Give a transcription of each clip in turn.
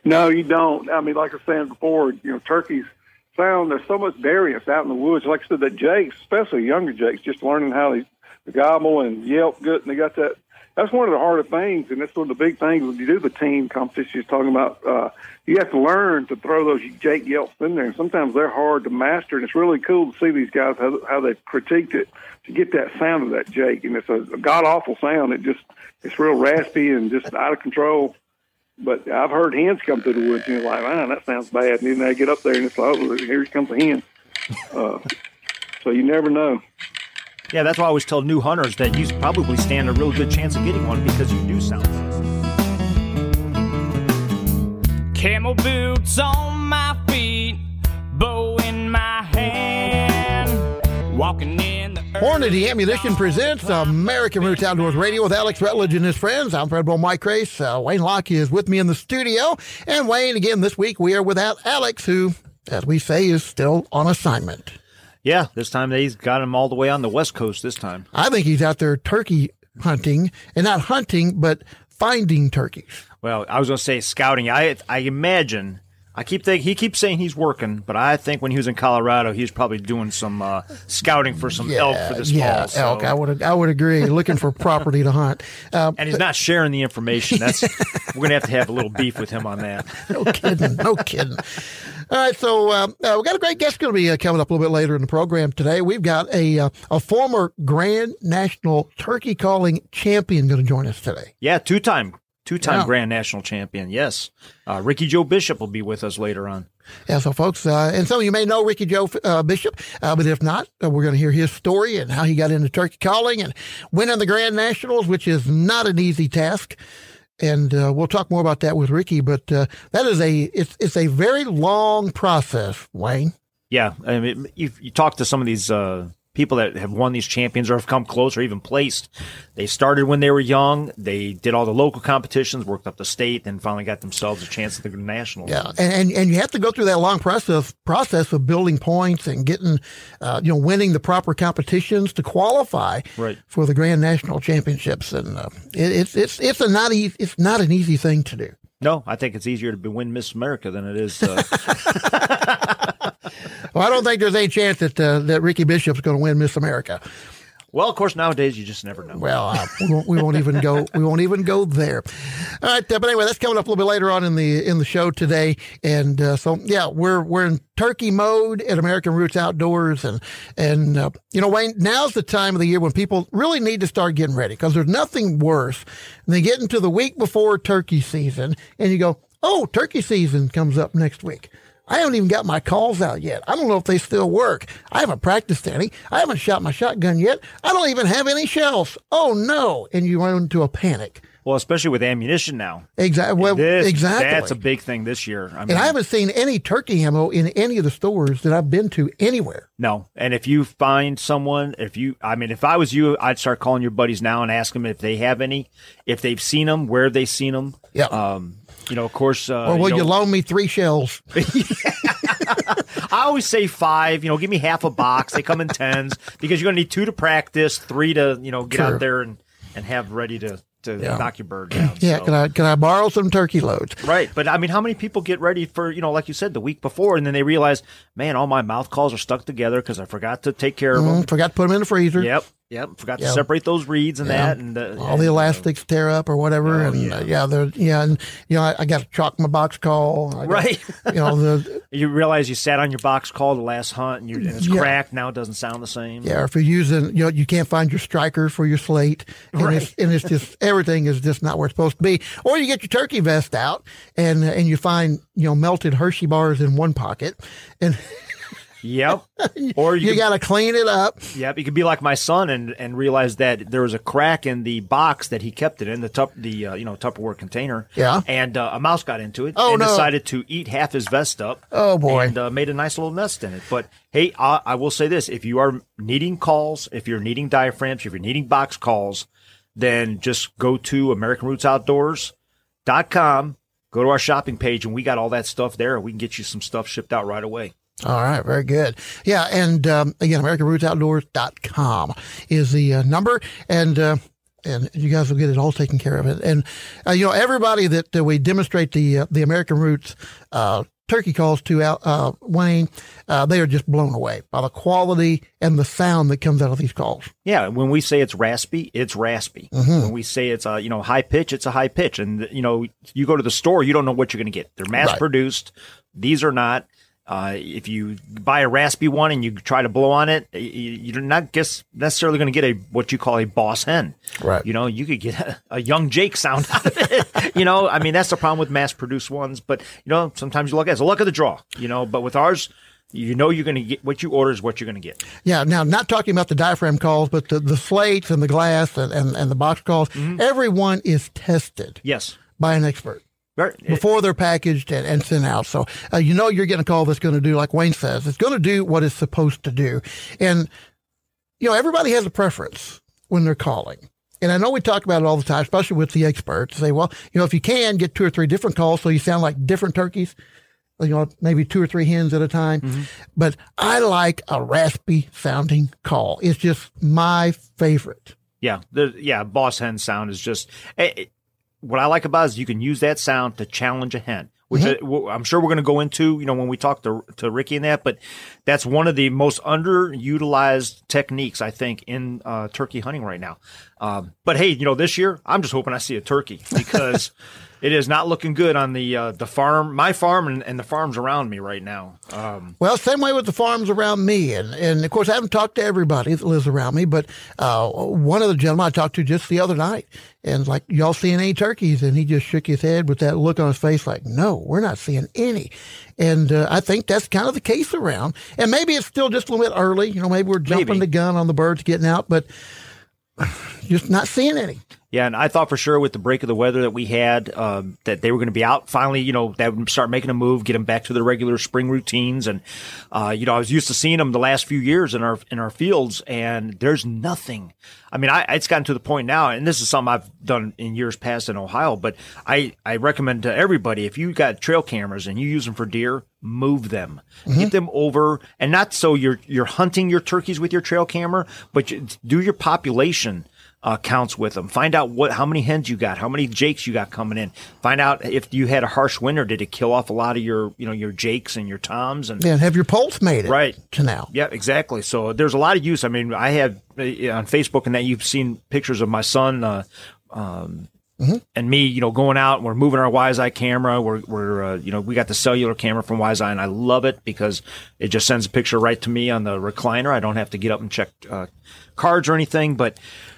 No, you don't. I mean, like I was saying before, turkeys sound, there's so much variance out in the woods. Like I said, the jakes, especially younger jakes, just learning how they gobble and yelp good, and they got that. That's one of the harder things, and that's one of the big things when you do the team competition you're talking about. You have to learn to throw those jake yelps in there, and sometimes they're hard to master, and it's really cool to see these guys, how they've critiqued it to get that sound of that jake, and it's a god-awful sound. It's real raspy and just out of control. But I've heard hens come through the woods, and you're like, man, that sounds bad. And then they get up there, and it's like, oh, here comes a hen. So you never know. Yeah, that's why I always tell new hunters that you probably stand a real good chance of getting one because you do sound. Camel boots on my feet, bow in my hand, walking in the Hornady Ammunition presents American Roots Outdoors Radio with Alex Rutledge and his friends. I'm Fred Bull Mike Race. Wayne Locke is with me in the studio. And Wayne, again, this week we are without Alex, who, as we say, is still on assignment. Yeah, this time he's got him all the way on the West Coast this time. I think he's out there turkey hunting, and not hunting, but finding turkeys. Well, I was going to say scouting. I imagine, he keeps saying he's working, but I think when he was in Colorado, he was probably doing some scouting for some elk for this fall. So. Elk. I would agree. Looking for property to hunt. And he's not sharing the information. We're going to have a little beef with him on that. No kidding. All right, so we've got a great guest going to be coming up a little bit later in the program today. We've got a former Grand National turkey calling champion going to join us today. Yeah, two-time Grand National champion, yes. Ricky Joe Bishop will be with us later on. Yeah, so folks, and some of you may know Ricky Joe Bishop, but if not, we're going to hear his story and how he got into turkey calling and winning the Grand Nationals, which is not an easy task. And we'll talk more about that with Ricky, but that is it's a very long process, Wayne. Yeah, I mean, you talk to some of these people that have won these champions or have come close or even placed. They started when they were young. They did all the local competitions, worked up the state, and finally got themselves a chance at the nationals. Yeah, and you have to go through that long process of building points and getting, winning the proper competitions to qualify for the Grand National Championships. And it's not an easy thing to do. No, I think it's easier to win Miss America than it is. Well, I don't think there's any chance that Ricky Bishop's going to win Miss America. Well, of course, nowadays you just never know. Well, we won't even go. We won't even go there. All right, but anyway, that's coming up a little bit later on in the show today. And so yeah, we're in turkey mode at American Roots Outdoors, and Wayne, now's the time of the year when people really need to start getting ready, because there's nothing worse than getting to the week before turkey season and you go, oh, turkey season comes up next week. I haven't even got my calls out yet. I don't know if they still work. I haven't practiced any. I haven't shot my shotgun yet. I don't even have any shells. Oh, no. And you run into a panic. Well, especially with ammunition now. Exactly. Well, exactly. That's a big thing this year. And I haven't seen any turkey ammo in any of the stores that I've been to anywhere. No. And if you find someone, if I was you, I'd start calling your buddies now and ask them if they have any, if they've seen them, where they've seen them. Yeah. Of course. Or will you loan me 3 shells? I always say 5. Give me half a box. They come in 10s because you're going to need 2 to practice, 3 to get out there and have ready to knock your bird down. Yeah. So. Can I borrow some turkey loads? Right. But I mean, how many people get ready for like you said, the week before, and then they realize, man, all my mouth calls are stuck together because I forgot to take care of them. Forgot to put them in the freezer. Yep. Forgot to separate those reads and that, and all the elastics tear up or whatever. I got to chalk my box call. You realize you sat on your box call the last hunt and it's cracked. Now it doesn't sound the same. Yeah, or if you're using, you can't find your striker for your slate, and it's just everything is just not where it's supposed to be. Or you get your turkey vest out and you find melted Hershey bars in one pocket and. Yep. Or you got to clean it up. Yep. You could be like my son and realize that there was a crack in the box that he kept it in, the Tupperware container. Yeah. And a mouse got into it decided to eat half his vest up. Oh, boy. And made a nice little nest in it. But, hey, I will say this. If you are needing calls, if you're needing diaphragms, if you're needing box calls, then just go to AmericanRootsOutdoors.com, go to our shopping page, and we got all that stuff there. We can get you some stuff shipped out right away. All right. Very good. Yeah. And, again, AmericanRootsOutdoors.com is the number. And, and you guys will get it all taken care of. And everybody that we demonstrate the American Roots turkey calls to, Wayne, they are just blown away by the quality and the sound that comes out of these calls. Yeah, when we say it's raspy, it's raspy. Mm-hmm. When we say it's high pitch, it's a high pitch. And you go to the store, you don't know what you're going to get. They're mass produced. These are not. If you buy a raspy one and you try to blow on it, you're not necessarily going to get what you call a boss hen. Right. You could get a young Jake sound out of it. That's the problem with mass produced ones. But, sometimes you look at it. It's a luck of the draw, but with ours, you're going to get what you order is what you're going to get. Yeah. Now, not talking about the diaphragm calls, but the slates and the glass and the box calls, mm-hmm. Everyone is tested. Yes. By an expert. Before they're packaged and sent out. So, you're getting a call that's going to do, like Wayne says, it's going to do what it's supposed to do. And, everybody has a preference when they're calling. And I know we talk about it all the time, especially with the experts. Say, well, if you can get 2 or 3 different calls so you sound like different turkeys, maybe 2 or 3 hens at a time. Mm-hmm. But I like a raspy sounding call. It's just my favorite. Yeah. Boss hen sound is just... What I like about it is you can use that sound to challenge a hen, which mm-hmm. I'm sure we're going to go into, when we talk to Ricky and that, but that's one of the most underutilized techniques, I think, in turkey hunting right now. But hey, this year, I'm just hoping I see a turkey because it is not looking good on the farm, my farm and the farms around me right now. Well, same way with the farms around me. And of course, I haven't talked to everybody that lives around me, but one of the gentlemen I talked to just the other night, and like, y'all seeing any turkeys? And he just shook his head with that look on his face like, no, we're not seeing any. And I think that's kind of the case around. And maybe it's still just a little bit early. Maybe we're jumping the gun on the birds getting out, but just not seeing any. Yeah, and I thought for sure with the break of the weather that we had, that they were going to be out finally, that would start making a move, get them back to their regular spring routines. And, I was used to seeing them the last few years in our fields, and there's nothing. I mean, it's gotten to the point now, and this is something I've done in years past in Ohio, but I recommend to everybody, if you got trail cameras and you use them for deer, move them, mm-hmm. Get them over, and not so you're hunting your turkeys with your trail camera, but do your population counts with them. Find out how many hens you got, how many jakes you got coming in. Find out if you had a harsh winter, did it kill off a lot of your jakes and your toms, and have your poults made it right to now? Yeah, exactly. So there's a lot of use. I mean, I have on Facebook and that you've seen pictures of my son mm-hmm. and me, going out and we're moving our WiseEye camera. We're we got the cellular camera from WiseEye, and I love it because it just sends a picture right to me on the recliner. I don't have to get up and check cards or anything, but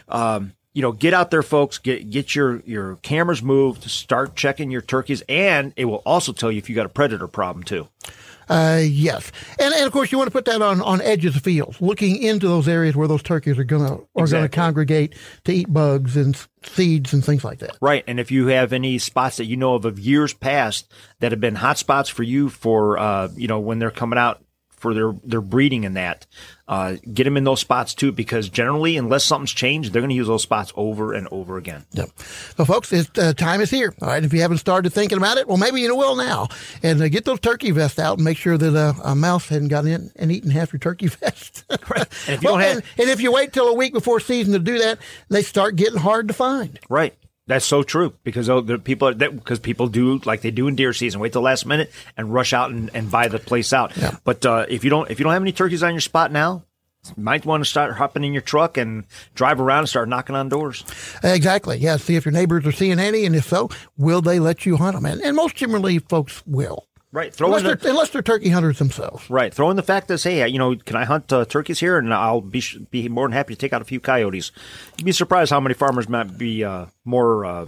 get out there, folks, get your cameras moved, start checking your turkeys, and it will also tell you if you got a predator problem too. Yes. And of course you want to put that on edges of fields, looking into those areas where those turkeys are going to congregate to eat bugs and seeds and things like that. Right. And if you have any spots that you know of years past that have been hot spots for you for, when they're coming out for their breeding and that, get them in those spots too, because generally, unless something's changed, they're going to use those spots over and over again. Yep. So folks, time is here. All right. If you haven't started thinking about it, well, maybe you will now, and get those turkey vests out and make sure that a mouse hadn't got in and eaten half your turkey vest. Right. And if if you wait till a week before season to do that, they start getting hard to find. Right. That's so true because people do like they do in deer season, wait till the last minute and rush out and buy the place out. Yeah. But if you don't have any turkeys on your spot now, you might want to start hopping in your truck and drive around and start knocking on doors. Exactly. Yeah. See if your neighbors are seeing any, and if so, will they let you hunt them? And most generally, folks will. Right. Unless they're turkey hunters themselves. Right. Throw in the fact that, hey, can I hunt turkeys here? And I'll be more than happy to take out a few coyotes. You'd be surprised how many farmers might be more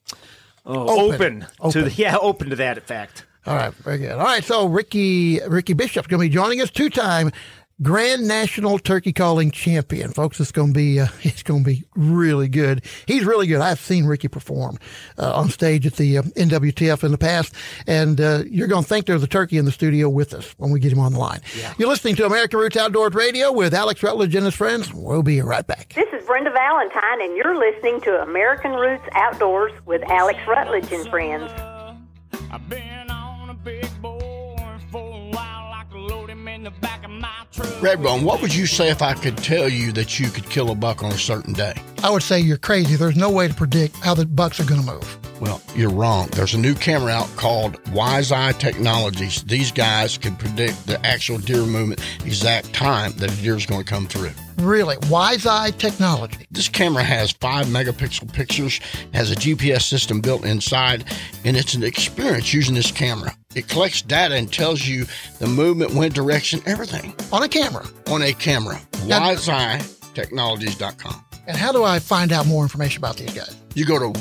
open to that fact. All right. Very good. All right. So Ricky Bishop's going to be joining us, 2-time Grand National Turkey Calling Champion, folks. It's going to be really good. He's really good. I've seen Ricky perform on stage at the NWTF in the past, and you're going to think there's a turkey in the studio with us when we get him on the line. Yeah. You're listening to American Roots Outdoors Radio with Alex Rutledge and his friends. We'll be right back. This is Brenda Valentine, and you're listening to American Roots Outdoors with Alex Rutledge and friends. I've been on a big board for a while, I could load him in the back of my truck. Redbone, what would you say if I could tell you that you could kill a buck on a certain day? I would say you're crazy. There's no way to predict how the bucks are going to move. Well, you're wrong. There's a new camera out called WiseEye Technologies. These guys can predict the actual deer movement, exact time that a deer is going to come through. Really? WiseEye Technology. This camera has 5-megapixel pictures, has a GPS system built inside, and it's an experience using this camera. It collects data and tells you the movement, wind direction, everything. On a camera? On a camera. WiseEyeTechnologies.com. And how do I find out more information about these guys? You go to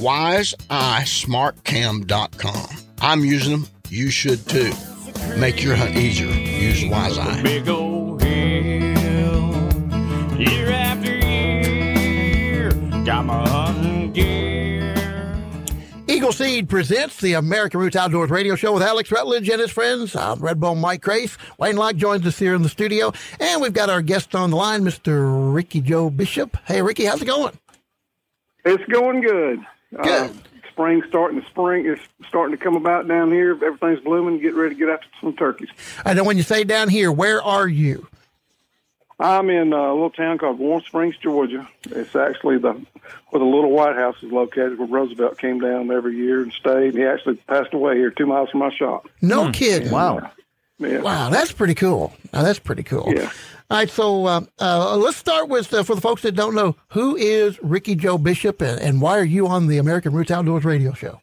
WiseEyeSmartCam.com. I'm using them. You should too. Make your hunt easier. Use WiseEye. Big old hill, year after year, got my hunting gear. Eagle Seed presents the American Roots Outdoors radio show with Alex Rutledge and his friends. I'm Redbone Mike Grace. Wayne Locke joins us here in the studio. And we've got our guest on the line, Mr. Ricky Joe Bishop. Hey, Ricky, how's it going? It's going good. Good. Spring to come about down here. Everything's blooming. Get ready to get after some turkeys. I know when you say down here, where are you? I'm in a little town called Warm Springs, Georgia. It's actually where the little White House is located, where Roosevelt came down every year and stayed. He actually passed away here 2 miles from my shop. No kidding. Wow. Yeah. Wow, that's pretty cool. Now, that's pretty cool. Yeah. All right, so let's start with, for the folks that don't know, who is Ricky Joe Bishop and why are you on the American Roots Outdoors radio show?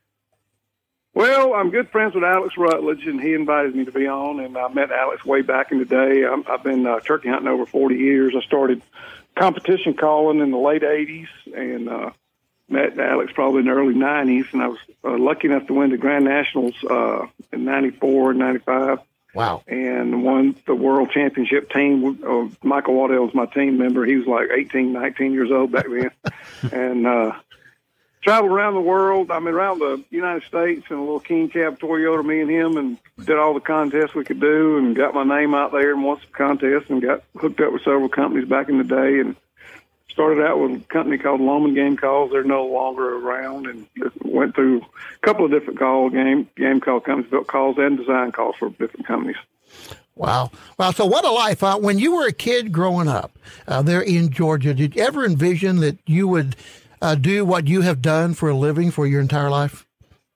Well, I'm good friends with Alex Rutledge, and he invited me to be on, and I met Alex way back in the day. I've been turkey hunting over 40 years. I started competition calling in the late 80s and met Alex probably in the early 90s, and I was lucky enough to win the Grand Nationals in 94 and 95. Wow. And won the world championship team. Michael Waddell was my team member. He was like 18, 19 years old back then. And traveled around the world. I mean, around the United States in a little King Cab Toyota, me and him, and did all the contests we could do and got my name out there and won some contests and got hooked up with several companies back in the day and started out with a company called Loman Game Calls. They're no longer around, and went through a couple of different game call companies, built calls and design calls for different companies. Wow. Wow. So what a life. When you were a kid growing up there in Georgia, did you ever envision that you would do what you have done for a living for your entire life?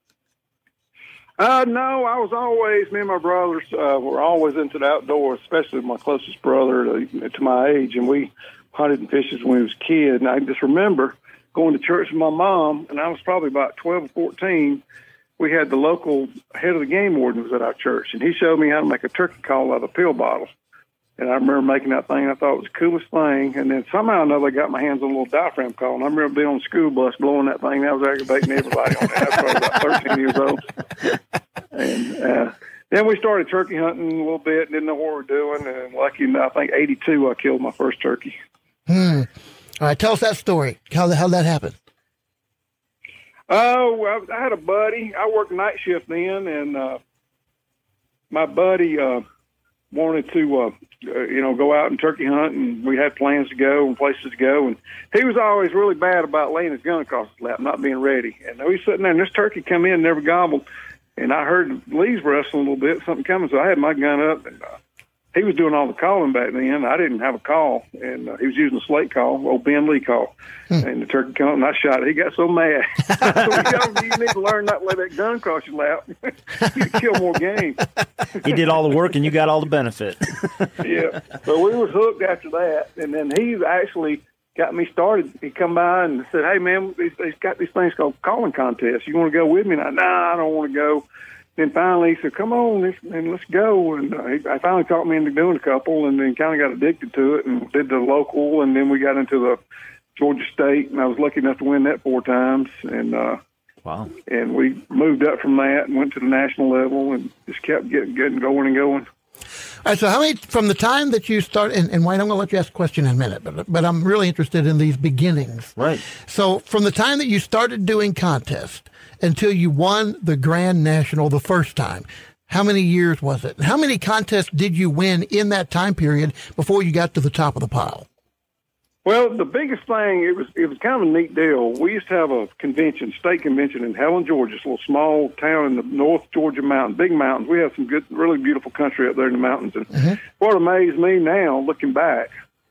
No, I was always, me and my brothers were always into the outdoors, especially my closest brother to my age, and we hunted and fished when he was a kid. And I just remember going to church with my mom, and I was probably about 12 or 14. We had the local head of the game warden was at our church, and he showed me how to make a turkey call out of a pill bottle. And I remember making that thing. I thought it was the coolest thing. And then somehow or another, I got my hands on a little diaphragm call. And I remember being on the school bus blowing that thing. That was aggravating everybody on that. I was about 13 years old. And then we started turkey hunting a little bit. Didn't know what we were doing. And lucky enough, I think 82, I killed my first turkey. All right, tell us that story. How that happened? Oh, I had a buddy. I worked night shift then, and my buddy wanted to, go out and turkey hunt, and we had plans to go and places to go. And he was always really bad about laying his gun across his lap, not being ready. And we was sitting there, and this turkey come in, never gobbled. And I heard the leaves rustling a little bit, something coming. So I had my gun up, and he was doing all the calling back then. I didn't have a call, and he was using a slate call, old Ben Lee call. And the turkey come, and I shot it. He got so mad. So you need to learn not to lay that gun across your lap. You can kill more game. He did all the work, and you got all the benefit. Yeah. So we was hooked after that, and then he actually got me started. He come by and said, "Hey, man, he's got these things called calling contests. You want to go with me?" And I, "Nah, I don't want to go." Then finally he said, "Come on, let's go." And I finally talked me into doing a couple, and then kind of got addicted to it and did the local, and then we got into the Georgia State, and I was lucky enough to win that 4 times. And wow! And we moved up from that and went to the national level, and just kept getting going and going. All right, so how many, from the time that you start, and Wayne, I'm going to let you ask a question in a minute, but I'm really interested in these beginnings. Right. So from the time that you started doing contests until you won the Grand National the first time, how many years was it? How many contests did you win in that time period before you got to the top of the pile? Well, the biggest thing, it was kind of a neat deal. We used to have a convention, state convention in Helen, Georgia. It's a little small town in the North Georgia mountains, big mountains. We have some good, really beautiful country up there in the mountains. And what amazed me now, looking back,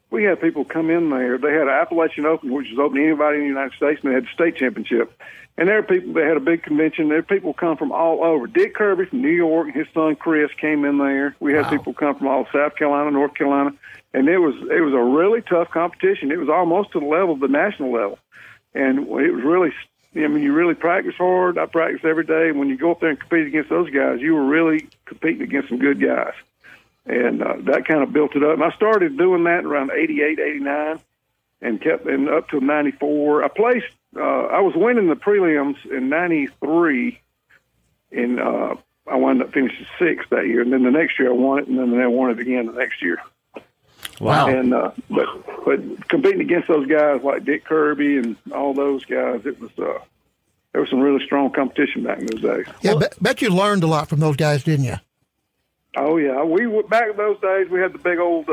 we had people come in there. They had an Appalachian Open, which was open to anybody in the United States, and they had the state championship. And there were people, they had a big convention. There were people come from all over. Dick Kirby from New York, his son Chris came in there. We had people come from all South Carolina, North Carolina. And it was a really tough competition. It was almost to the level of the national level. And it was really, I mean, you really practice hard. I practiced every day. When you go up there and compete against those guys, you were really competing against some good guys. And that kind of built it up. And I started doing that around 88, 89, and kept and up to 94. I placed, I was winning the prelims in 93, and I wound up finishing sixth that year. And then the next year I won it, and then I won it again the next year. Wow. And but competing against those guys like Dick Kirby and all those guys, it was there was some really strong competition back in those days. Yeah, bet you learned a lot from those guys, didn't you? Oh yeah, we back in those days. We had the big old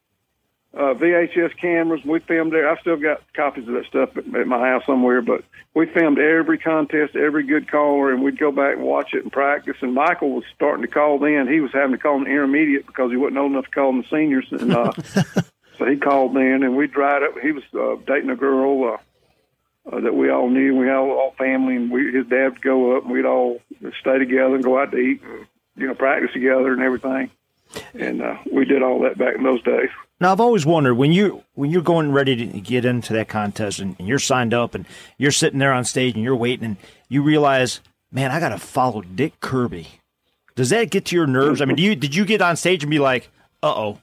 VHS cameras. We filmed there. I still got copies of that stuff at my house somewhere. But we filmed every contest, every good caller, and we'd go back and watch it and practice. And Michael was starting to call then. He was having to call in the intermediate because he wasn't old enough to call in the seniors. And so he called then, and we'd ride up. He was dating a girl that we all knew. We all family, and his dad would go up, and we'd all stay together and go out to eat. And, practice together and everything. And we did all that back in those days. Now, I've always wondered, when you're going ready to get into that contest and you're signed up and you're sitting there on stage and you're waiting and you realize, man, I got to follow Dick Kirby. Does that get to your nerves? I mean, did you get on stage and be like, uh-oh?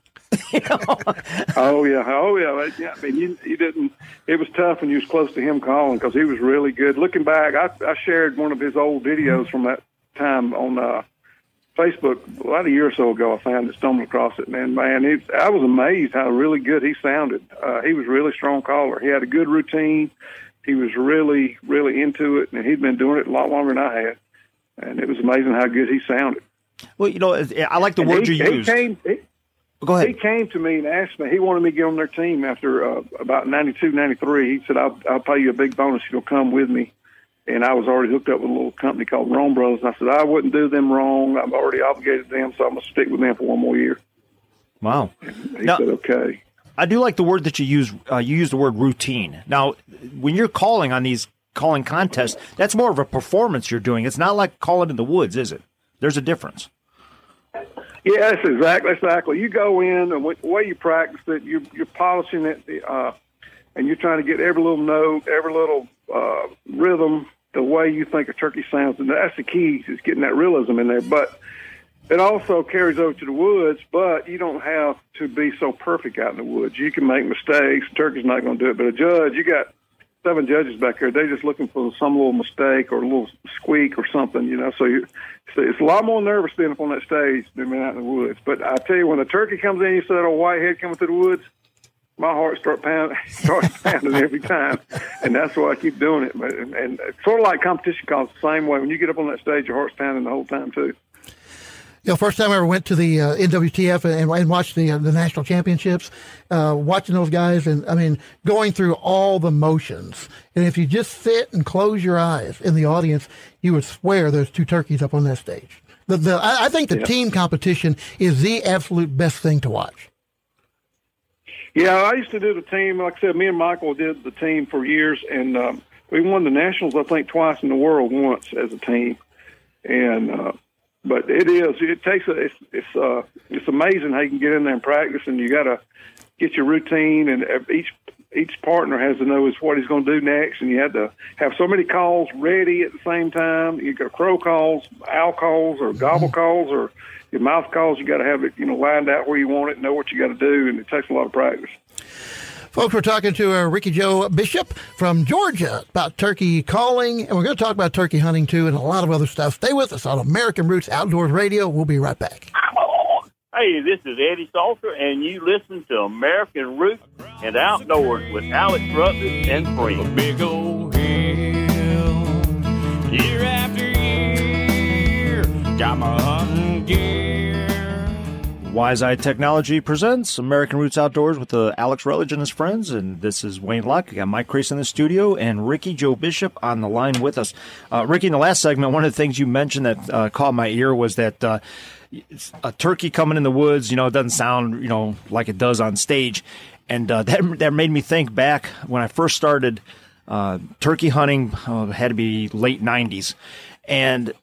Oh, yeah. I mean, you didn't. It was tough when you was close to him calling because he was really good. Looking back, I shared one of his old videos from that time on Facebook about a year or so ago. I found it, stumbled across it, man, I was amazed how really good he sounded. He was a really strong caller. He had a good routine. He was really, really into it, and he'd been doing it a lot longer than I had. And it was amazing how good he sounded. Well, I like the word you used. Go ahead. He came to me and asked me. He wanted me to get on their team after about 92, 93. He said, I'll pay you a big bonus if you'll come with me. And I was already hooked up with a little company called Rome Brothers. And I said, I wouldn't do them wrong. I'm already obligated to them, so I'm going to stick with them for one more year. Wow. He said, okay. I do like the word that you use. You use the word routine. Now, when you're calling on these calling contests, that's more of a performance you're doing. It's not like calling in the woods, is it? There's a difference. Yeah, that's exactly. You go in, and the way you practice it, you're polishing it, and you're trying to get every little note, every little rhythm, the way you think a turkey sounds. And that's the key, is getting that realism in there. But it also carries over to the woods, but you don't have to be so perfect out in the woods. You can make mistakes. The turkey's not going to do it. But a judge, you got 7 judges back there. They're just looking for some little mistake or a little squeak or something, So it's a lot more nervous being up on that stage than being out in the woods. But I tell you, when the turkey comes in, you see that old whitehead coming through the woods, my heart starts pounding every time, and that's why I keep doing it. And it's sort of like competition calls, the same way. When you get up on that stage, your heart's pounding the whole time too. First time I ever went to the NWTF and watched the national championships, watching those guys, and I mean, going through all the motions. And if you just sit and close your eyes in the audience, you would swear there's 2 turkeys up on that stage. I think the team competition is the absolute best thing to watch. Yeah, I used to do the team. Like I said, me and Michael did the team for years, and we won the nationals, I think, twice in the world once as a team. And but it's amazing how you can get in there and practice, and you got to get your routine, and each partner has to know what he's going to do next, and you have to have so many calls ready at the same time. You got crow calls, owl calls, or gobble calls, or your mouth calls. You got to have it, lined out where you want it, know what you got to do, and it takes a lot of practice. Folks, we're talking to Ricky Joe Bishop from Georgia about turkey calling, and we're going to talk about turkey hunting, too, and a lot of other stuff. Stay with us on American Roots Outdoors Radio. We'll be right back. Hey, this is Eddie Salter, and you listen to American Roots and Outdoors with Alex Rutledge and friends. A big old hill, year after year, got my hunting gear. Wise Eye Technology presents American Roots Outdoors with Alex Rutledge and his friends, and this is Wayne Luck. I got Mike Crease in the studio and Ricky Joe Bishop on the line with us. Ricky, in the last segment, one of the things you mentioned that caught my ear was that a turkey coming in the woods, it doesn't sound, like it does on stage. And that made me think back when I first started turkey hunting. It had to be late 90s. And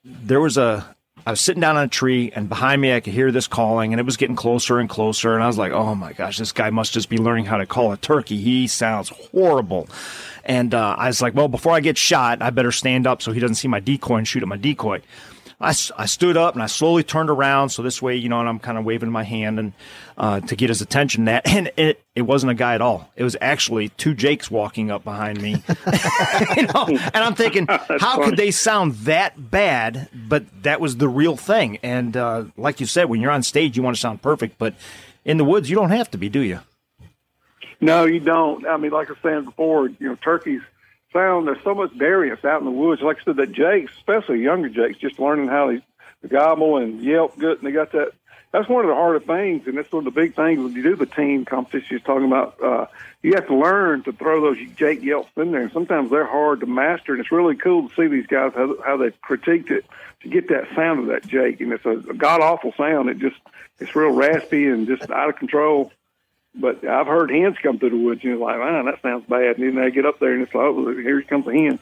I was sitting down on a tree, and behind me I could hear this calling, and it was getting closer and closer. And I was like, oh, my gosh, this guy must just be learning how to call a turkey. He sounds horrible. And I was like, well, before I get shot, I better stand up so he doesn't see my decoy and shoot at my decoy. I stood up and I slowly turned around, so this way, and I'm kind of waving my hand and to get his attention. And it wasn't a guy at all. It was actually two Jakes walking up behind me. And I'm thinking, how could they sound that bad? But that was the real thing. And like you said, when you're on stage, you want to sound perfect, but in the woods, you don't have to be, do you? No, you don't. I mean, like I was saying before, turkeys sound, there's so much variance out in the woods. Like I said, the Jakes, especially younger Jakes, just learning how they gobble and yelp good, and they got that. That's one of the harder things, and that's one of the big things when you do the team competition you're talking about. You have to learn to throw those Jake yelps in there, and sometimes they're hard to master, and it's really cool to see these guys, how they critiqued it to get that sound of that Jake, and it's a god-awful sound. It's real raspy and just out of control. But I've heard hens come through the woods, and you're like, man, that sounds bad. And then they get up there, and it's like, oh, here comes a hen.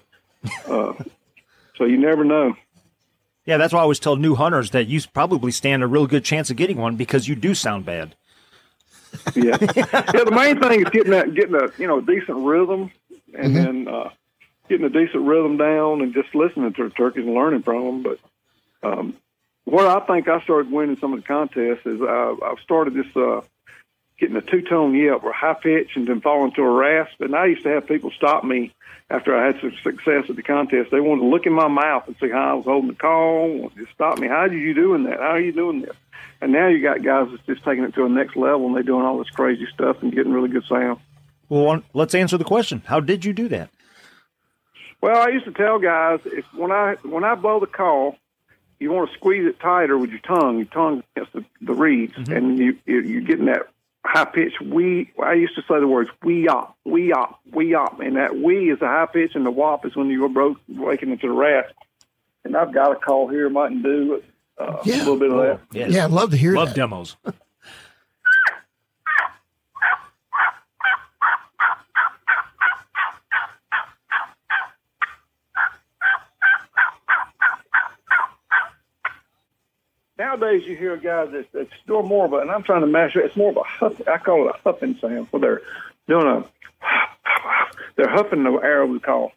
So you never know. Yeah, that's why I always tell new hunters that you probably stand a real good chance of getting one because you do sound bad. Yeah. The main thing is getting a decent rhythm, and then getting a decent rhythm down and just listening to the turkeys and learning from them. But where I think I started winning some of the contests is I've started this getting a two-tone yelp or high pitch and then fall into a rasp. And I used to have people stop me after I had some success at the contest. They wanted to look in my mouth and see how I was holding the call. Just stop me. How are you doing that? How are you doing this? And now you got guys that's just taking it to a next level, and they're doing all this crazy stuff and getting really good sound. Well, let's answer the question. How did you do that? Well, I used to tell guys, when I blow the call, you want to squeeze it tighter with your tongue against the reeds, and you're getting that high pitch I used to say the words wee-op, wee-op, wee-op, and that wee is the high pitch, and the wop is when you're breaking into the rasp. And I've got a call here, might do a little bit of that. Yes. Yeah, I'd love to hear that. Love demos. Nowadays, you hear a guy that's doing more of it, and I'm trying to master it. It's more of a huff. I call it a huffing sound. So they're doing they're huffing the air over the call.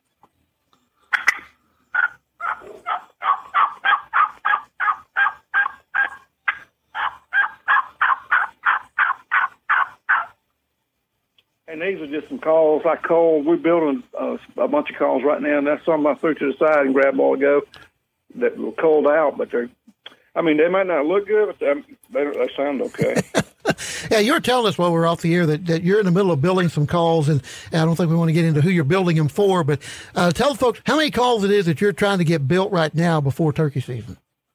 And these are just some calls I called. We're building a bunch of calls right now, and that's some I threw to the side and grabbed a while ago that were called out, but they might not look good, but they sound okay. Yeah, you were telling us while we were off the air that you're in the middle of building some calls, and I don't think we want to get into who you're building them for, but tell folks how many calls it is that you're trying to get built right now before turkey season.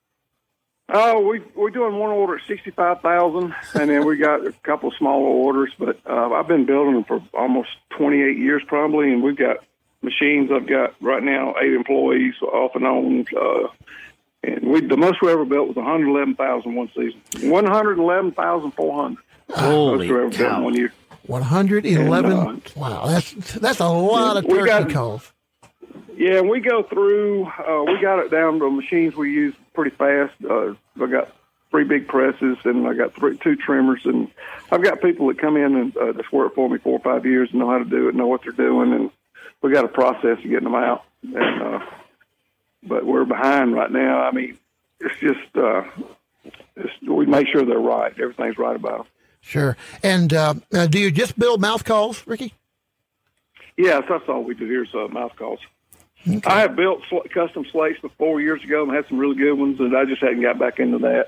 Oh, we're doing one order at $65,000, and then we got a couple of smaller orders, but I've been building them for almost 28 years probably, and we've got machines. I've got right now 8 employees off and on. And the most we ever built was 111,000 one season. 111,400. Holy most we ever built in 1 year. 111. Wow, that's a lot of turkey calls. Yeah, and we go through. We got it down to machines we use pretty fast. I got 3 big presses, and I got 2 trimmers, and I've got people that come in and that's worked for me 4 or 5 years and know how to do it, know what they're doing, and we got a process of getting them out. And but we're behind right now. I mean, it's just we make sure they're right. Everything's right about them. Sure. And do you just build mouth calls, Ricky? Yes, that's all we do here is mouth calls. Okay. I have built custom slates 4 years ago and had some really good ones, and I just hadn't got back into that.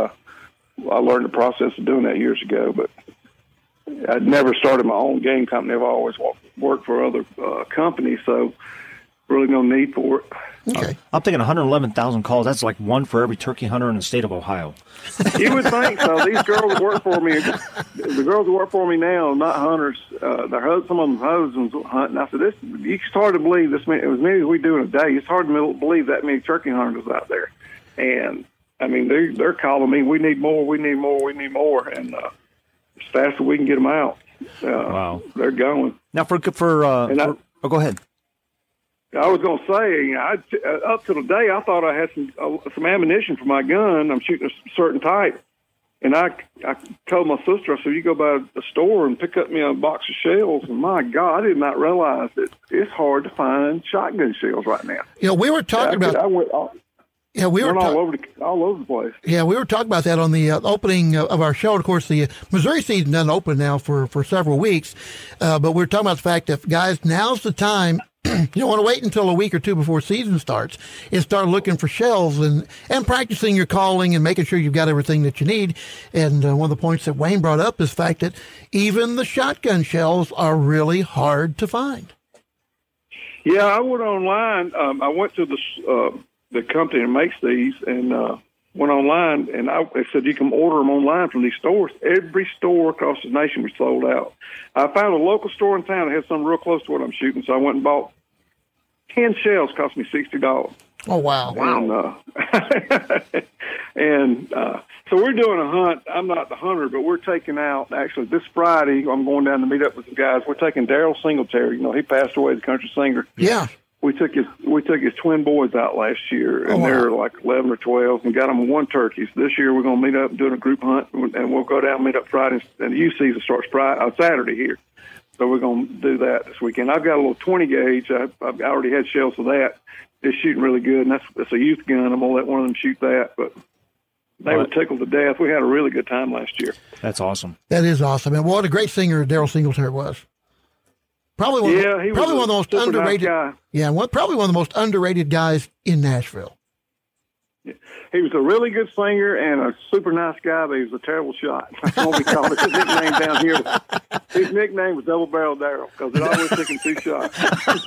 I learned the process of doing that years ago, but I'd never started my own game company. I've always worked for other companies, so really no need for it. Okay. I'm thinking 111,000 calls. That's like one for every turkey hunter in the state of Ohio. You would think so. These girls that work for me, the girls that work for me now, not hunters. Some of them husbands hunt. And I said, it's hard to believe this many. As many as we do in a day. It's hard to believe that many turkey hunters out there. And I mean, they're calling me. We need more. We need more. We need more. And as fast as we can get them out. Wow. They're going. Now, go ahead. I was going to say, up to today, I thought I had some ammunition for my gun. I'm shooting a certain type. And I told my sister, I said, you go by the store and pick up me a box of shells. And my God, I did not realize that it's hard to find shotgun shells right now. We were talking about. I went all over the place. Yeah, we were talking about that on the opening of our show. Of course, the Missouri season doesn't open now for several weeks, but we were talking about the fact that, guys, now's the time. You don't want to wait until a week or two before season starts and start looking for shells and practicing your calling and making sure you've got everything that you need. And one of the points that Wayne brought up is the fact that even the shotgun shells are really hard to find. Yeah, I went online. I went to the company that makes these and went online, and they said you can order them online from these stores. Every store across the nation was sold out. I found a local store in town that had something real close to what I'm shooting, so I went and bought 10 shells. Cost me $60. Oh, wow. And so we're doing a hunt. I'm not the hunter, but we're taking out, actually, this Friday, I'm going down to meet up with some guys. We're taking Daryl Singletary. He passed away, the country singer. Yeah. We took his twin boys out last year, and they're like 11 or 12, and got them one turkeys. This year we're going to meet up and doing a group hunt, and we'll go down and meet up Friday, and the youth season starts Saturday here. So we're going to do that this weekend. I've got a little 20 gauge. I've already had shells of that. It's shooting really good, and that's a youth gun. I'm going to let one of them shoot that, but they were tickled to death. We had a really good time last year. That's awesome. That is awesome. And what a great singer Daryl Singletary was. Probably one of the most underrated. Nice guy. Probably one of the most underrated guys in Nashville. Yeah. He was a really good singer and a super nice guy, but he was a terrible shot. That's what we called it. His nickname down here. His nickname was Double Barrel Daryl because it always took him 2 shots.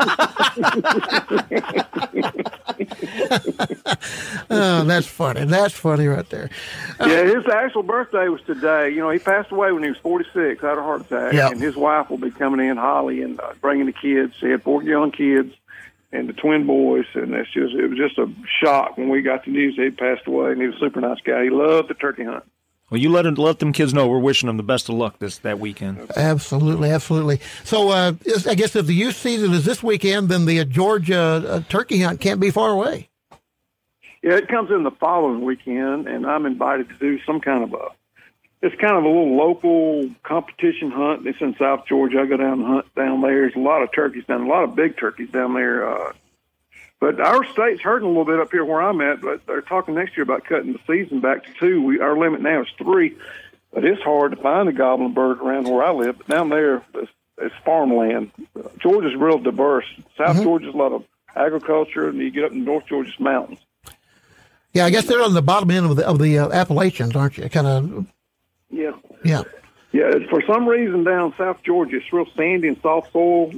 Oh, that's funny. That's funny right there. Yeah, his actual birthday was today. He passed away when he was 46, had a heart attack. Yep. And his wife will be coming in, Holly, and bringing the kids. He had 4 young kids and the twin boys, and it was just a shock when we got the news that he'd passed away, and he was a super nice guy. He loved the turkey hunt. Well, you let them kids know we're wishing them the best of luck that weekend. Absolutely, absolutely. So I guess if the youth season is this weekend, then the Georgia turkey hunt can't be far away. Yeah, it comes in the following weekend, and I'm invited to do some kind of it's kind of a little local competition hunt. It's in South Georgia. I go down and hunt down there. There's a lot of turkeys down there, a lot of big turkeys down there. But our state's hurting a little bit up here where I'm at, but they're talking next year about cutting the season back to 2. Our limit now is 3, but it's hard to find a gobbling bird around where I live. But down there, it's farmland. Georgia's real diverse. South Georgia's a lot of agriculture, and you get up in North Georgia's mountains. Yeah, I guess they're on the bottom end of the Appalachians, aren't you? Kind of. Yeah. Yeah. Yeah, for some reason down South Georgia, it's real sandy and soft soil.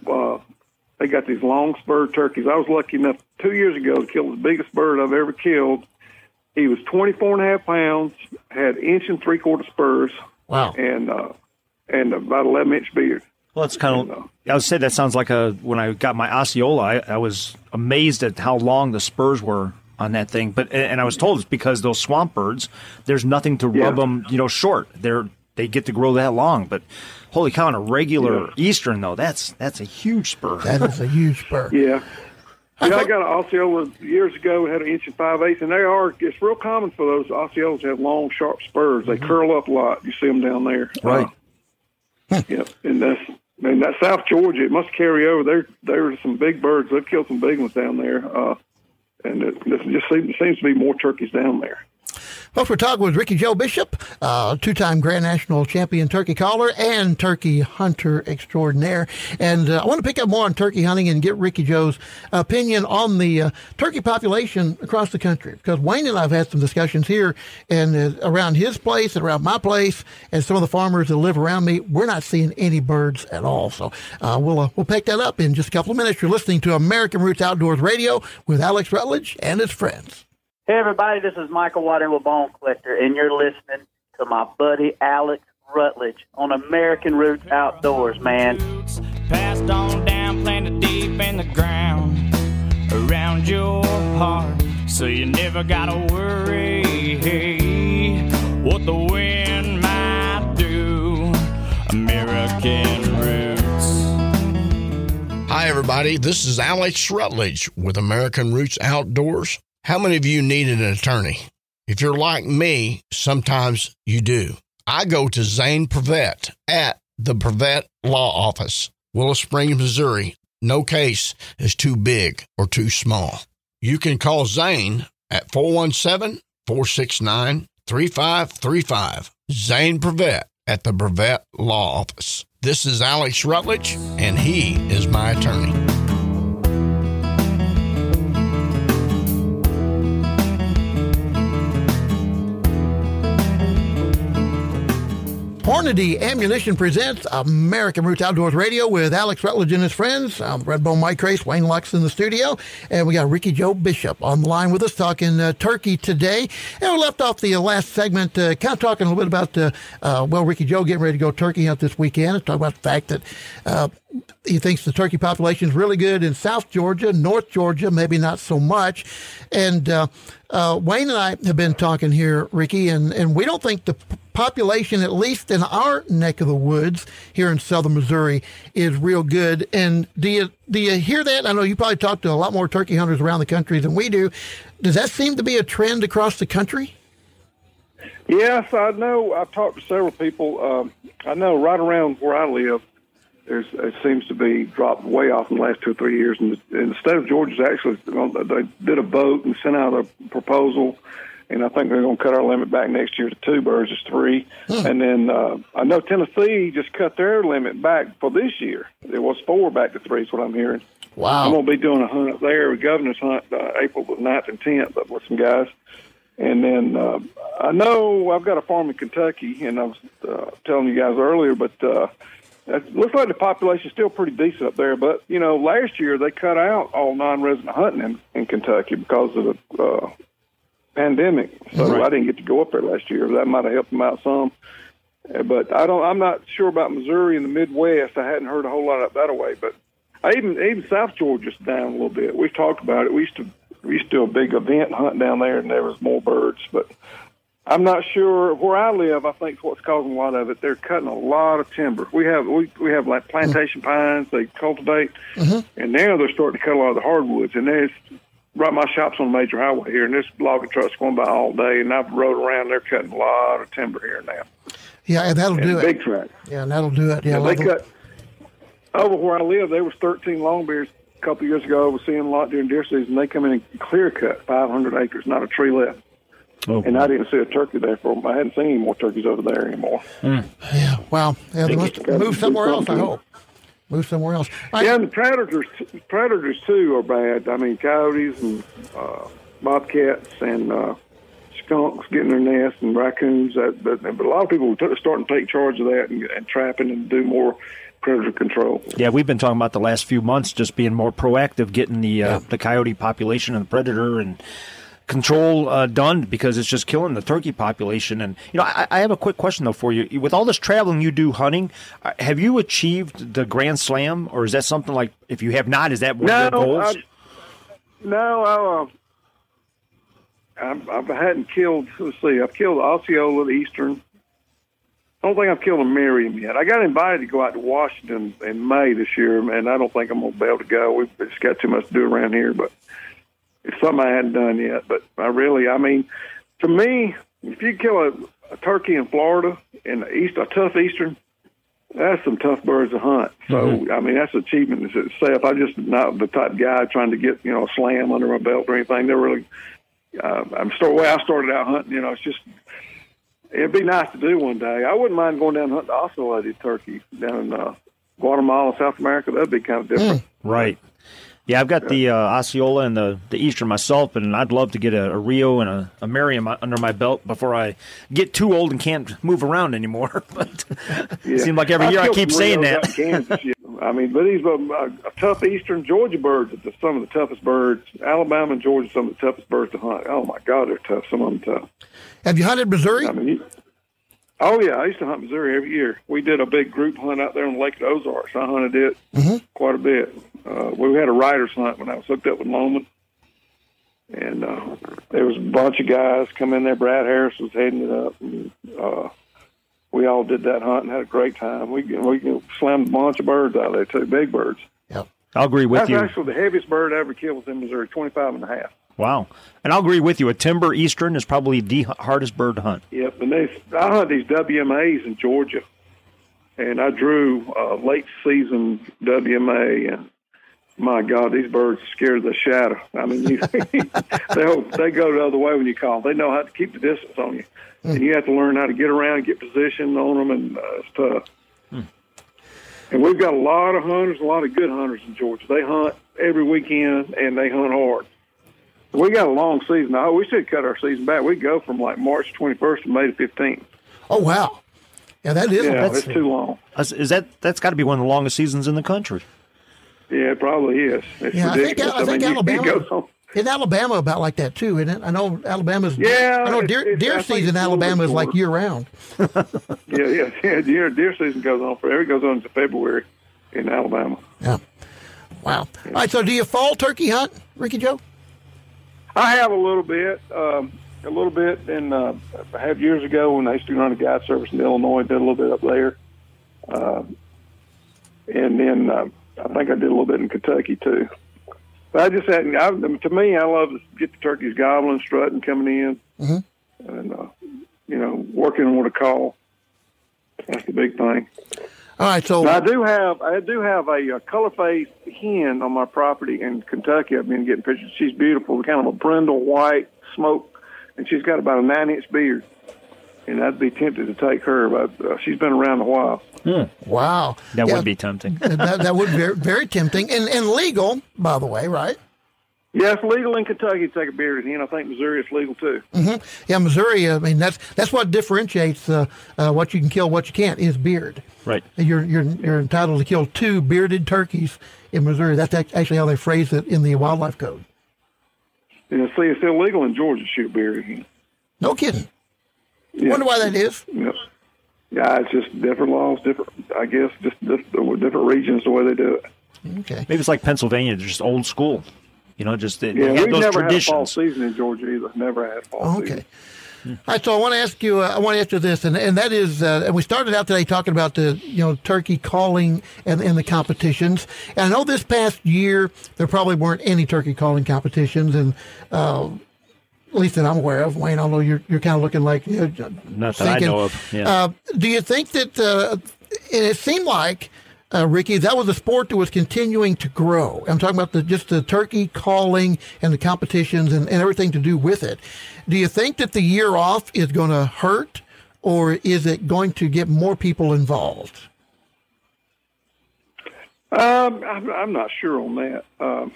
They got these long spurred turkeys. I was lucky enough 2 years ago to kill the biggest bird I've ever killed. He was 24.5 pounds, had 1 3/4 spurs. Wow. And about 11-inch beard. Well, it's kind of, I would say that sounds like when I got my Osceola, I was amazed at how long the spurs were on that thing. And I was told it's because those swamp birds, there's nothing to rub them, short. They get to grow that long. But holy cow, on a regular Eastern, though, that's a huge spur. That is a huge spur. Yeah. I got an Osceola years ago, had 1 5/8, and it's real common for those Osceolas to have long, sharp spurs. They curl up a lot. You see them down there. Right. Yeah, and that South Georgia, it must carry over. There are some big birds. They've killed some big ones down there. And it just seems to be more turkeys down there. Folks, we're talking with Ricky Joe Bishop, 2-time Grand National Champion turkey caller and turkey hunter extraordinaire. And I want to pick up more on turkey hunting and get Ricky Joe's opinion on the turkey population across the country. Because Wayne and I have had some discussions here and around his place and around my place and some of the farmers that live around me, we're not seeing any birds at all. So we'll pick that up in just a couple of minutes. You're listening to American Roots Outdoors Radio with Alex Rutledge and his friends. Hey, everybody, this is Michael Water with Bone Collector, and you're listening to my buddy Alex Rutledge on American Roots Outdoors, man. Passed on down, planted deep in the ground around your heart, so you never gotta worry what the wind might do. American everybody. This is Alex Rutledge with American Roots Outdoors. How many of you need an attorney? If you're like me, sometimes you do. I go to Zane Prevet at the Prevet Law Office, Willow Springs, Missouri. No case is too big or too small. You can call Zane at 417-469-3535. Zane Prevet at the Prevet Law Office. This is Alex Rutledge, and he is my attorney. Hornady Ammunition presents American Roots Outdoors Radio with Alex Rutledge and his friends. I'm Redbone Mike Race, Wayne Lux in the studio, and we got Ricky Joe Bishop on the line with us talking turkey today. And we left off the last segment kind of talking a little bit about, Ricky Joe getting ready to go turkey hunt this weekend. Talking about the fact that he thinks the turkey population is really good in South Georgia, North Georgia, maybe not so much. And Wayne and I have been talking here, Ricky, and we don't think the population, at least in our neck of the woods here in southern Missouri, is real good. And do you hear that? I know you probably talk to a lot more turkey hunters around the country than we do. Does that seem to be a trend across the country? Yes, I know. I've talked to several people. I know right around where I live, it seems to be dropped way off in the last 2 or 3 years. And the state of Georgia's actually, they did a vote and sent out a proposal, and I think they're going to cut our limit back next year to 2 birds, it's 3. And then I know Tennessee just cut their limit back for this year. It was 4 back to 3 is what I'm hearing. Wow. I'm going to be doing a hunt up there, a governor's hunt, April the 9th and 10th up with some guys. And then I know I've got a farm in Kentucky, and I was telling you guys earlier, but it looks like the population's still pretty decent up there. But, you know, last year they cut out all non-resident hunting in Kentucky because of the pandemic. So Right. I didn't get to go up there last year. That might have helped them out some. But I'm not sure about Missouri and the Midwest. I hadn't heard a whole lot up that way. But even South Georgia's down a little bit. We've talked about it. We used to do a big event hunt down there, and there was more birds. But I'm not sure where I live. I think what's causing a lot of it, they're cutting a lot of timber. We have like plantation pines they cultivate, and now they're starting to cut a lot of the hardwoods. And there's right, my shop's on a major highway here, and there's logging trucks going by all day. And I've rode around; they're cutting a lot of timber here now. Yeah, and that'll do it. Big tracks. Yeah, and that'll do it. Yeah, they cut over where I live. There was 13 longbeards a couple of years ago. I was seeing a lot during deer season. They come in and clear cut 500 acres, not a tree left. Okay. And I didn't see a turkey there for them. I hadn't seen any more turkeys over there anymore. Yeah, wow. Yeah, they must move somewhere else, I hope. Move somewhere else. Yeah, and the predators too are bad. I mean, coyotes and bobcats and skunks getting their nests and raccoons. But a lot of people are starting to take charge of that and trapping and do more predator control. Yeah, we've been talking about the last few months just being more proactive, getting the coyote population and the predator and control done, because it's just killing the turkey population. And you know, I have a quick question though for you. With all this traveling you do hunting, have you achieved the Grand Slam, or is that something like, if you have not, is that one of your goals? I hadn't killed. Let's see, I've killed the Osceola, the Eastern. I don't think I've killed a Merriam yet. I got invited to go out to Washington in May this year, and I don't think I'm going to be able to go. We've just got too much to do around here, but it's something I hadn't done yet. But I mean, to me, if you kill a turkey in Florida in the East, a tough Eastern, that's some tough birds to hunt. So, I mean, that's an achievement in itself. I'm just not the type of guy trying to get, a slam under my belt or anything. They're really, the way I started out hunting, it's just, it'd be nice to do one day. I wouldn't mind going down and hunting the oscillated turkey down in Guatemala, South America. That'd be kind of different. Right. Yeah, I've got the Osceola and the Eastern myself, and I'd love to get a Rio and a Merriam under my belt before I get too old and can't move around anymore. But it seems like every year I keep saying that. Kansas, I mean, but these tough Eastern Georgia birds are some of the toughest birds. Alabama and Georgia are some of the toughest birds to hunt. Oh, my God, they're tough. Some of them tough. Have you hunted Missouri? I mean, oh, yeah, I used to hunt Missouri every year. We did a big group hunt out there on the Lake of the Ozarks. I hunted it quite a bit. We had a rider's hunt when I was hooked up with Loman. And there was a bunch of guys come in there. Brad Harris was heading it up. And, we all did that hunt and had a great time. We slammed a bunch of birds out there, too, big birds. Yep. I'll agree with That's you. actually the heaviest bird I ever killed was in Missouri, 25.5. Wow. And I'll agree with you. A timber eastern is probably the hardest bird to hunt. Yep, and I hunt these WMAs in Georgia, and I drew late season WMA, and my God, these birds scare the shadow. I mean, they go the other way when you call. They know how to keep the distance on you, and you have to learn how to get around and get position on them, and it's tough. And we've got a lot of hunters, a lot of good hunters in Georgia. They hunt every weekend, and they hunt hard. We got a long season. We should cut our season back. We go from like March 21st to May the 15th. Oh, wow. Yeah, that is. Yeah, it's too long. That's got to be one of the longest seasons in the country. Yeah, it probably is. It's ridiculous. I think Alabama. You in Alabama about like that too, isn't it? I know Alabama's. Yeah, I know deer season in Alabama is like year round. Yeah. Deer season goes on forever. It goes on to February in Alabama. Yeah. Wow. All right. So, do you fall turkey hunt, Ricky Joe? I have a little bit, and I had years ago when I used to run a guide service in Illinois. Did a little bit up there, and then I think I did a little bit in Kentucky too. But I just hadn't. To me, I love to get the turkeys gobbling, strutting, coming in, and working on what a call. That's the big thing. All right, so now, I do have a color-faced hen on my property in Kentucky. I've been getting pictures. She's beautiful, kind of a brindle white smoke, and she's got about a 9-inch beard. And I'd be tempted to take her, but she's been around a while. Wow, that would be tempting. that would be very, very tempting, and legal, by the way, right? Yeah, it's legal in Kentucky to take a bearded hen. I think Missouri is legal too. Mm-hmm. Yeah, Missouri. I mean, that's what differentiates what you can kill, what you can't is beard. Right. You're entitled to kill 2 bearded turkeys in Missouri. That's actually how they phrase it in the wildlife code. Yeah, see, it's illegal in Georgia to shoot bearded hen. No kidding. Yeah. Wonder why that is. Yeah, it's just different laws, just different regions the way they do it. Okay. Maybe it's like Pennsylvania, just old school. They we've have those never traditions. had a fall season in Georgia either. Never had fall season. All right, so I want to ask you. This, and that is, and we started out today talking about the turkey calling and the competitions. And I know this past year there probably weren't any turkey calling competitions, and at least that I'm aware of. Wayne, I know you're kind of looking like not that I know of. Yeah. Do you think that? And it seemed like. Ricky, that was a sport that was continuing to grow. I'm talking about just the turkey calling and the competitions and everything to do with it. Do you think that the year off is going to hurt, or is it going to get more people involved? I'm not sure on that.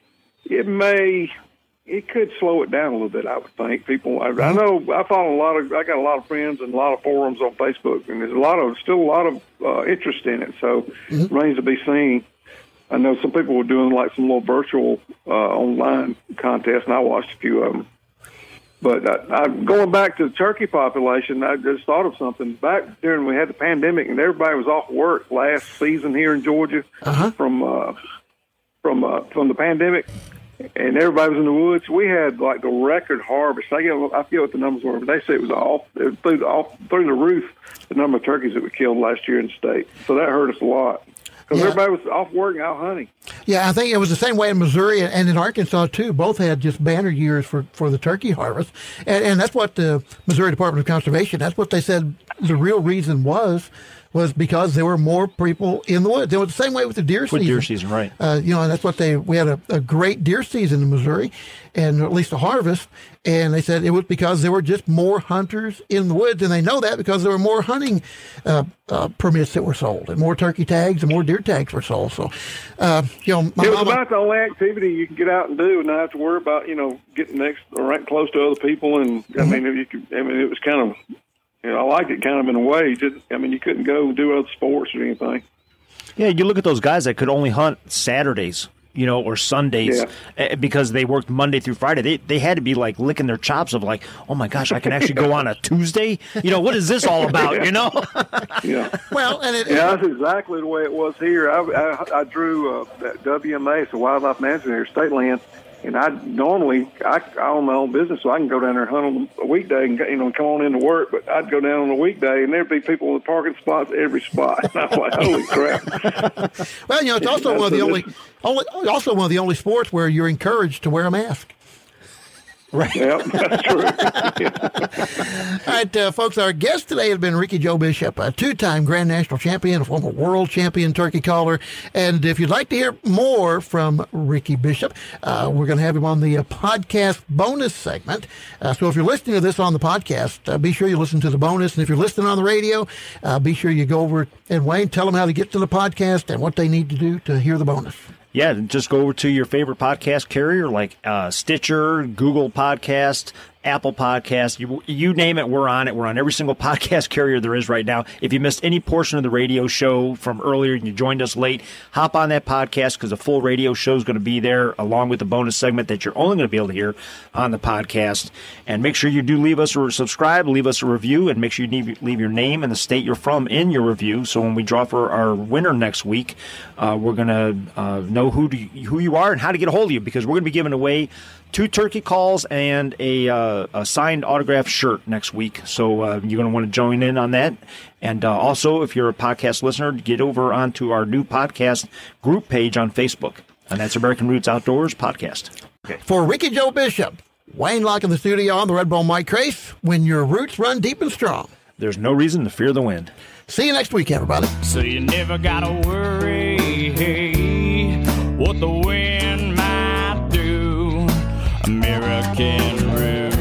It could slow it down a little bit, I would think. People, I know I follow I got a lot of friends and a lot of forums on Facebook, and there's still a lot of interest in it. So it remains to be seen. I know some people were doing like some little virtual online contests, and I watched a few of them. But going back to the turkey population, I just thought of something. Back during we had the pandemic and everybody was off work last season here in Georgia from the pandemic. And everybody was in the woods. We had like the record harvest. I forget what the numbers were, but they said it was through the roof, the number of turkeys that we killed last year in the state. So that hurt us a lot because everybody was off work and out hunting. Yeah, I think it was the same way in Missouri and in Arkansas too. Both had just banner years for the turkey harvest, and that's what the Missouri Department of Conservation. That's what they said. The real reason was because there were more people in the woods. It was the same way with the deer season. With deer season, right. And that's what we had a great deer season in Missouri, and at least a harvest. And they said it was because there were just more hunters in the woods. And they know that because there were more hunting permits that were sold, and more turkey tags and more deer tags were sold. So, it was about the only activity you can get out and do and not have to worry about, getting next or right close to other people. And it was kind of, I liked it kind of in a way. You couldn't go do other sports or anything. Yeah, you look at those guys that could only hunt Saturdays, or Sundays because they worked Monday through Friday. They had to be like licking their chops of like, oh my gosh, I can actually go on a Tuesday. What is this all about? Yeah. Well, and that's exactly the way it was here. I drew that WMA, so Wildlife Management here, state land, And I own my own business, so I can go down there and hunt on a weekday and come on into work. But I'd go down on a weekday, and there'd be people in the parking spots every spot. And I'm like, holy crap! Well, it's also one of the only sports where you're encouraged to wear a mask. Right. Yep, that's true. All right, folks, our guest today has been Ricky Joe Bishop, a two-time Grand National Champion, a former world champion turkey caller. And if you'd like to hear more from Ricky Bishop, we're going to have him on the podcast bonus segment. So if you're listening to this on the podcast, be sure you listen to the bonus. And if you're listening on the radio, be sure you go over and Wayne, tell them how to get to the podcast and what they need to do to hear the bonus. Yeah, just go over to your favorite podcast carrier like Stitcher, Google Podcast, Apple Podcast. You name it, we're on it. We're on every single podcast carrier there is right now. If you missed any portion of the radio show from earlier and you joined us late, hop on that podcast because the full radio show is going to be there along with the bonus segment that you're only going to be able to hear on the podcast. And make sure you do leave us a subscribe, leave us a review, and make sure you leave your name and the state you're from in your review. So when we draw for our winner next week, we're going to know who you are and how to get a hold of you, because we're going to be giving away 2 turkey calls and a signed autographed shirt next week. So you're going to want to join in on that. And also, if you're a podcast listener, get over onto our new podcast group page on Facebook. And that's American Roots Outdoors Podcast. Okay. For Ricky Joe Bishop, Wayne Locke in the studio on the Redbone Mike Crace, when your roots run deep and strong. There's no reason to fear the wind. See you next week, everybody. So you never gotta worry what the wind might do. American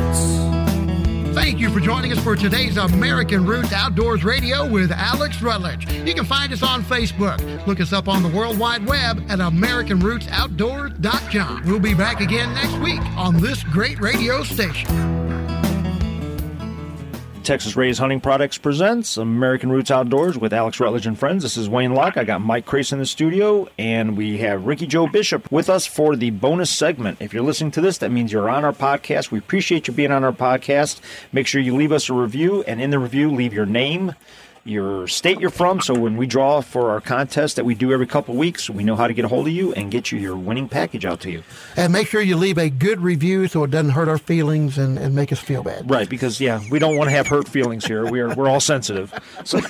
Roots. Thank you for joining us for today's American Roots Outdoors Radio with Alex Rutledge. You can find us on Facebook. Look us up on the World Wide Web at AmericanRootsOutdoors.com. We'll be back again next week on this great radio station. Texas Raised Hunting Products presents American Roots Outdoors with Alex Rutledge and friends. This is Wayne Locke. I got Mike Crace in the studio, and we have Ricky Joe Bishop with us for the bonus segment. If you're listening to this, that means you're on our podcast. We appreciate you being on our podcast. Make sure you leave us a review, and in the review, leave your name, your state you're from, so when we draw for our contest that we do every couple of weeks, we know how to get a hold of you and get you your winning package out to you. And make sure you leave a good review so it doesn't hurt our feelings and make us feel bad. Right, because, we don't want to have hurt feelings here. We're all sensitive. So,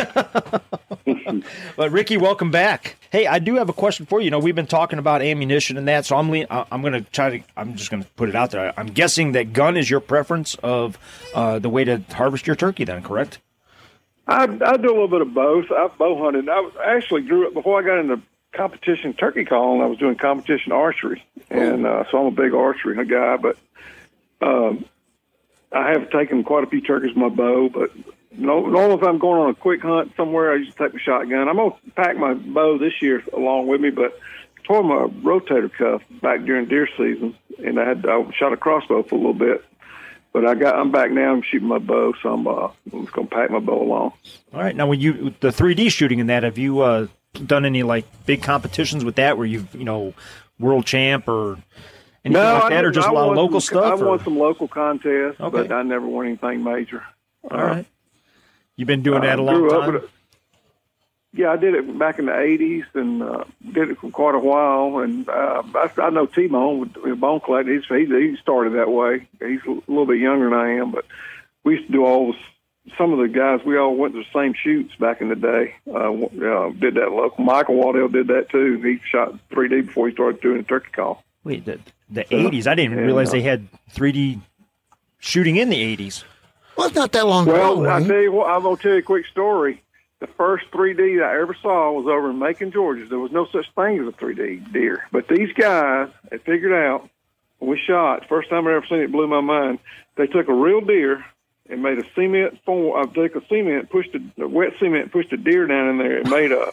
but, Ricky, welcome back. Hey, I do have a question for you. We've been talking about ammunition and that, so I'm just going to put it out there. I'm guessing that gun is your preference of the way to harvest your turkey then, correct? I do a little bit of both. I've bow hunted. I actually grew up before I got into competition turkey calling. I was doing competition archery, and so I'm a big archery guy. But I have taken quite a few turkeys with my bow. But normally, if I'm going on a quick hunt somewhere, I usually take my shotgun. I'm gonna pack my bow this year along with me, but I tore my rotator cuff back during deer season, and I shot a crossbow for a little bit. But I'm back now. I'm shooting my bow, so I'm just going to pack my bow along. All right. Now, when the 3D shooting in that, have you done any big competitions with that, where you've world champ or anything like that, or just a lot of local stuff? I won some local contests, but I never won anything major. All right. You've been doing that a long time. Yeah, I did it back in the 80s and did it for quite a while. And I know T-Bone with Bone Collector. He started that way. He's a little bit younger than I am, but we used to do some of the guys, we all went to the same shoots back in the day. Did that local. Michael Waddell did that too. He shot 3D before he started doing the turkey call. Wait, the 80s? I didn't even realize they had 3D shooting in the 80s. Well, it's not that long ago. Well, I tell you what, I'm going to tell you a quick story. The first 3D I ever saw was over in Macon, Georgia. There was no such thing as a 3D deer. But these guys had figured out, when we shot, first time I ever seen it, blew my mind. They took a real deer and made a cement form. I took a cement, wet cement, pushed a deer down in there and made a,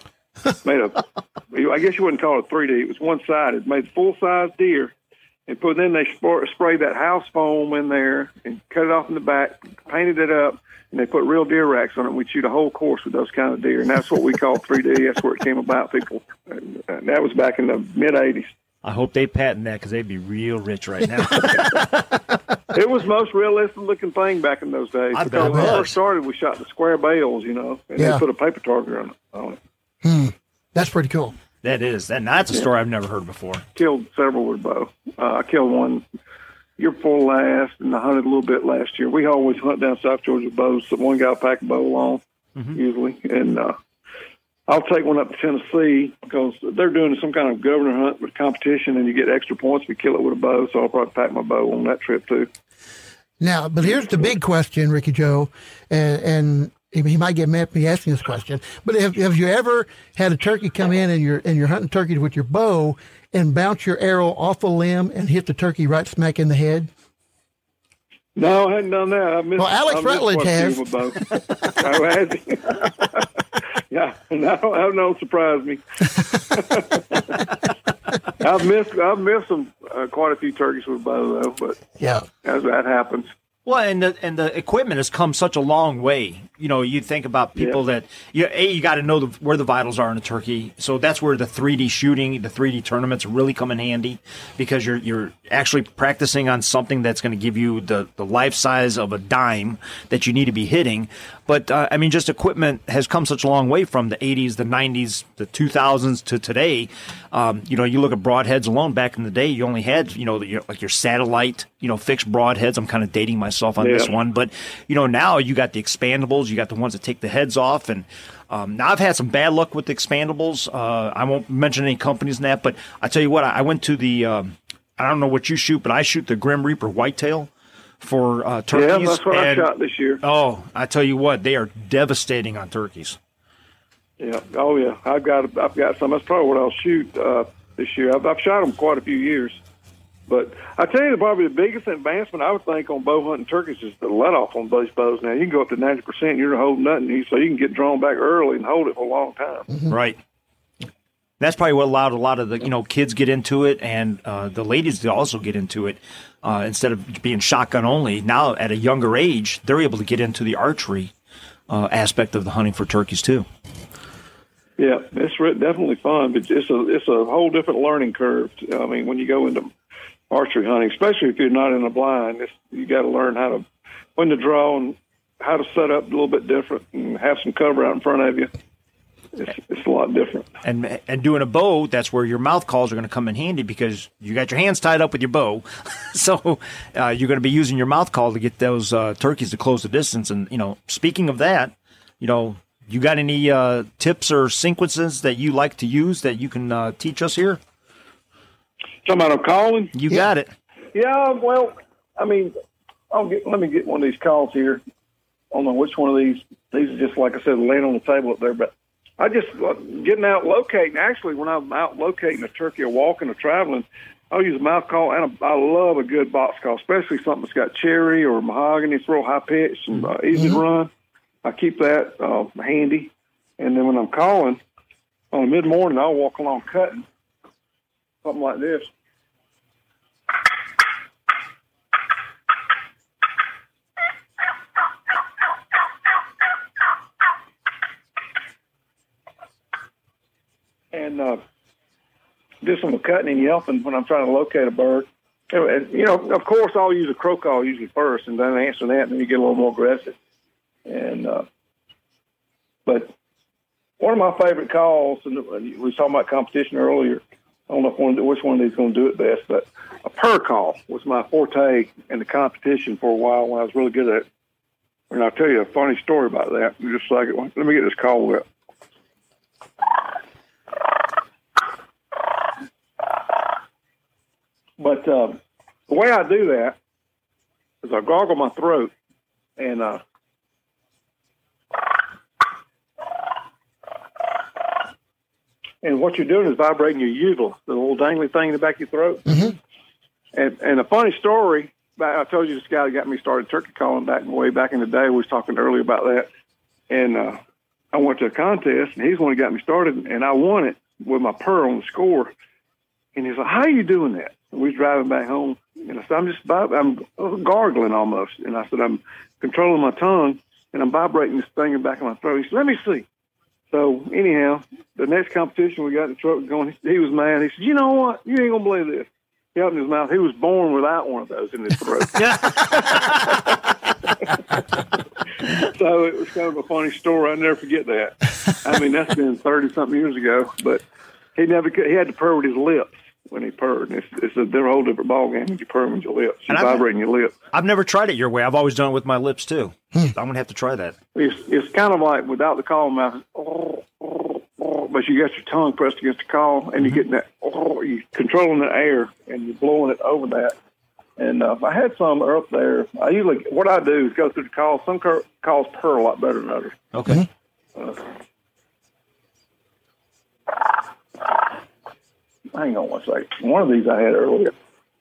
I guess you wouldn't call it 3D. It was one-sided. Made full-size deer. And then they sprayed that house foam in there and cut it off in the back, painted it up, and they put real deer racks on it. We'd shoot a whole course with those kind of deer, and that's what we call 3D. That's where it came about, people. And that was back in the mid-'80s. I hope they patent that because they'd be real rich right now. It was the most realistic-looking thing back in those days. Because when we first started, we shot the square bales, and they put a paper target on it. That's pretty cool. That is, and that's a story I've never heard before. Killed several with a bow. I killed one year before last, and I hunted a little bit last year. We always hunt down South Georgia with bows. So one guy will pack a bow along, usually, and I'll take one up to Tennessee because they're doing some kind of governor hunt with competition, and you get extra points if you kill it with a bow. So I'll probably pack my bow on that trip too. Now, but here's the big question, Ricky Joe, and he might get mad at me asking this question, but have you ever had a turkey come in and you're hunting turkeys with your bow and bounce your arrow off a limb and hit the turkey right smack in the head? No, I hadn't done that. Alex Rutledge has. Oh, has he? Yeah, no, that don't surprise me. I've missed some quite a few turkeys with a bow though, but yeah, as that happens. Well, and the equipment has come such a long way. You know, you think about people that you got to know where the vitals are in a turkey. So that's where the 3D shooting, the 3D tournaments really come in handy because you're actually practicing on something that's going to give you the life size of a dime that you need to be hitting. But I mean, just equipment has come such a long way from the 80s, the 90s, the 2000s to today. You know, you look at broadheads alone. Back in the day, you only had like your satellite, fixed broadheads. I'm kind of dating myself on this one, but now you got the expandables. You got the ones that take the heads off, and now I've had some bad luck with the expandables. I won't mention any companies in that, but I tell you what, I went to the I don't know what you shoot, but I shoot the Grim Reaper whitetail for turkeys. Yeah, that's what I shot this year. Oh, I tell you what, they are devastating on turkeys. Yeah. Oh, yeah. I've got some. That's probably what I'll shoot this year. I've shot them quite a few years. But I tell you, probably the biggest advancement I would think on bow hunting turkeys is the let-off on those bows. Now, you can go up to 90%, you're holding nothing, so you can get drawn back early and hold it for a long time. Mm-hmm. Right. That's probably what allowed a lot of the kids get into it, and the ladies to also get into it instead of being shotgun only. Now, at a younger age, they're able to get into the archery aspect of the hunting for turkeys too. Yeah, it's definitely fun, but it's a whole different learning curve. I mean, when you go into archery hunting, especially if you're not in a blind, you got to learn when to draw and how to set up a little bit different and have some cover out in front of you. It's a lot different. And doing a bow, that's where your mouth calls are going to come in handy because you got your hands tied up with your bow. So you're going to be using your mouth call to get those turkeys to close the distance. And, speaking of that, you got any tips or sequences that you like to use that you can teach us here? Somebody calling? You got it. Yeah, well, I mean, let me get one of these calls here. I don't know which one of these. These are just, like I said, laying on the table up there, but I just getting out locating. Actually, when I'm out locating a turkey or walking or traveling, I'll use a mouth call, and I love a good box call, especially something that's got cherry or mahogany. It's real high pitched and easy to run. I keep that handy, and then when I'm calling on mid morning, I'll walk along cutting something like this. And just on the cutting and yelping when I'm trying to locate a bird. And, of course, I'll use a crow call usually first, and then answer that, and then you get a little more aggressive. And but one of my favorite calls, and we were talking about competition earlier. I don't know which one of these is going to do it best, but a purr call was my forte in the competition for a while when I was really good at it. And I'll tell you a funny story about that in just a second. Let me get this call up. But the way I do that is I gargle my throat and what you're doing is vibrating your uvular, the little dangly thing in the back of your throat. Mm-hmm. And a funny story, I told you this guy that got me started turkey calling way back in the day. We was talking earlier about that. And I went to a contest, and he's the one who got me started, and I won it with my purr on the score. And he's like, "How are you doing that?" And we was driving back home, and I said, I'm gargling almost. And I said, I'm controlling my tongue, and I'm vibrating this thing in the back of my throat. He said, "Let me see." So anyhow, the next competition we got the truck going, he was mad. He said, "You know what? You ain't going to believe this." He opened his mouth. He was born without one of those in his throat. So it was kind of a funny story. I'll never forget that. I mean, that's been 30-something years ago. But he had to purr with his lips when he purred. And it's a whole different ballgame when you purr with your lips. You're vibrating your lips. I've never tried it your way. I've always done it with my lips, too. I'm going to have to try that. It's kind of like without the call mouth, but you got your tongue pressed against the call, and you're getting that, you're controlling the air, and you're blowing it over that. And if I had some up there, what I do is go through the call. Some calls purr a lot better than others. Okay. Hang on one second. One of these I had earlier.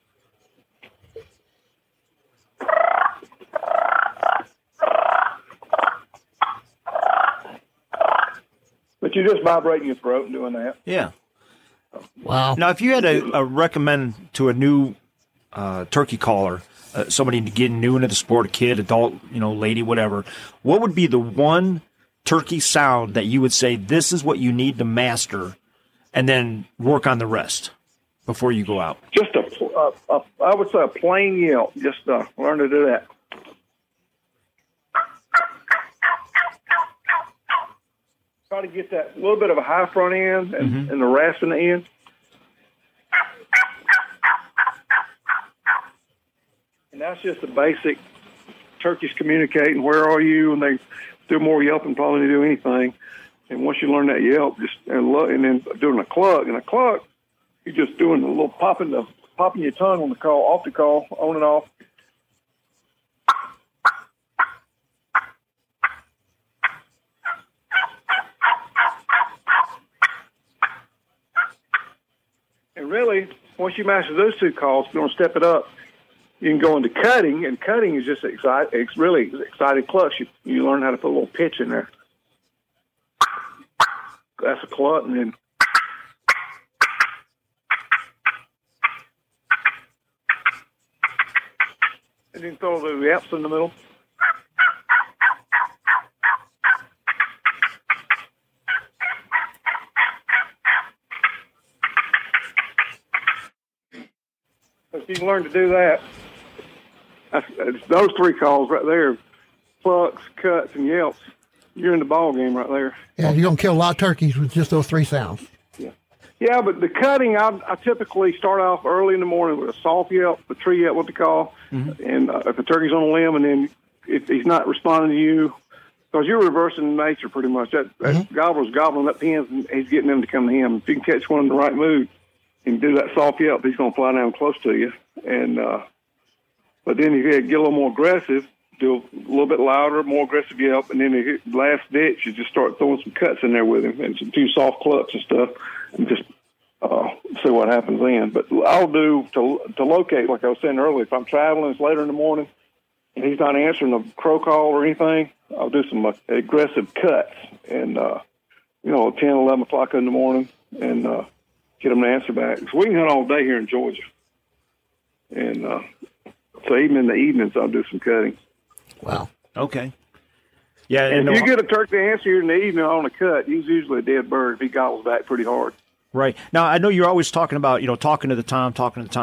But you're just vibrating your throat and doing that. Yeah. Wow. Now, if you had a recommend to a new turkey caller, somebody getting new into the sport, a kid, adult, lady, whatever, what would be the one turkey sound that you would say this is what you need to master, and then work on the rest before you go out? Just I would say a plain yelp. Just learn to do that. Try to get that little bit of a high front end and the rasp in the end. And that's just the basic turkeys communicating. Where are you? And they do more yelping probably than they do anything. And once you learn that yelp, and then doing a cluck. And a cluck, you're just doing a little popping your tongue on the call, off the call, on and off. And really, once you master those two calls, if you want to step it up, you can go into cutting, and cutting is just it's really excited clucks. You learn how to put a little pitch in there. That's a cluck, and then throw the yaps in the middle. If you can learn to do that, those three calls right there, clucks, cuts, and yelps, you're in the ball game right there. Yeah, you're going to kill a lot of turkeys with just those three sounds. Yeah, but the cutting, I typically start off early in the morning with a soft yelp, a tree yelp, what they call, and if the turkey's on a limb, and then if he's not responding to you, because you're reversing nature pretty much. That gobbler's gobbling up hens, and he's getting them to come to him. If you can catch one in the right mood and do that soft yelp, he's going to fly down close to you. And but then if you get a little more aggressive, do a little bit louder, more aggressive yelp, and then the last ditch, you just start throwing some cuts in there with him and some few soft clucks and stuff, and just see what happens then. But I'll do to locate, like I was saying earlier, if I'm traveling, it's later in the morning, and he's not answering a crow call or anything, I'll do some aggressive cuts, and 10, 11 o'clock in the morning, and get him to answer back. So we can hunt all day here in Georgia, and so even in the evenings, I'll do some cutting. Wow. Okay. Yeah. And if you get a turkey to answer you in the evening on a cut, he's usually a dead bird if he gobbles back pretty hard. Right. Now, I know you're always talking about, talking to the Tom.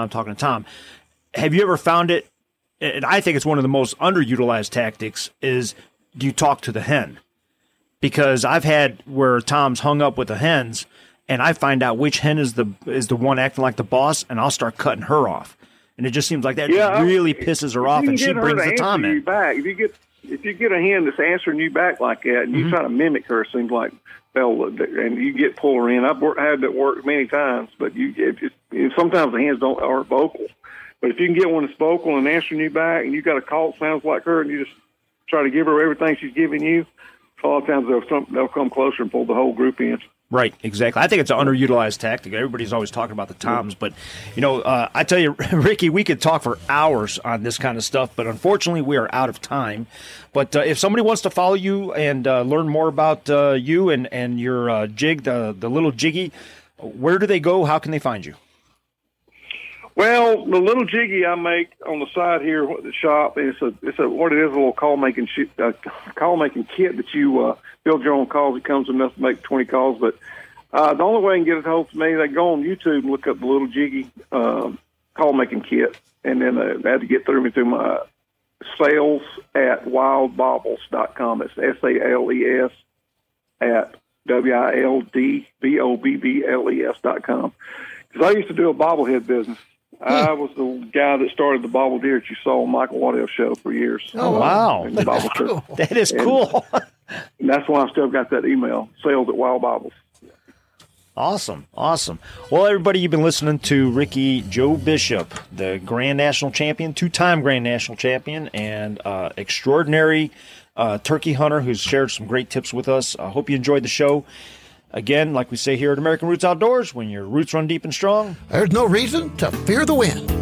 Have you ever found it, and I think it's one of the most underutilized tactics, is do you talk to the hen? Because I've had where Tom's hung up with the hens, and I find out which hen is the one acting like the boss, and I'll start cutting her off. And it just seems like that really pisses her off, and she brings the Tom in. Back. If you get a hen that's answering you back like that, and you try to mimic her, it seems like, and you get pull her in. I've had that work many times, but sometimes the hens aren't vocal. But if you can get one that's vocal and answering you back, and you got a call that sounds like her, and you just try to give her everything she's giving you, a lot of times they'll come closer and pull the whole group in. Right, exactly. I think it's an underutilized tactic. Everybody's always talking about the Toms, but, I tell you, Ricky, we could talk for hours on this kind of stuff, but unfortunately we are out of time. But if somebody wants to follow you and learn more about you and your jig, the Little Jiggy, where do they go? How can they find you? Well, the Little Jiggy I make on the side here at the shop, it's a little call making kit that you build your own calls. It comes enough to make 20 calls, but the only way I can get it hold to me, they go on YouTube and look up the Little Jiggy call making kit, and then they had to get through my sales at wildbaubles.com. It's SALES at WILDBOBBLES.com. Because I used to do a bobblehead business. I was the guy that started the bobble deer that you saw on Michael Waddell's show for years. Oh, wow. Cool. That is cool. And that's why I still got that email, sales at Wild Bobbles. Awesome. Well, everybody, you've been listening to Ricky Joe Bishop, the Grand National Champion, 2-time Grand National Champion, and extraordinary turkey hunter who's shared some great tips with us. I hope you enjoyed the show. Again, like we say here at American Roots Outdoors, when your roots run deep and strong, there's no reason to fear the wind.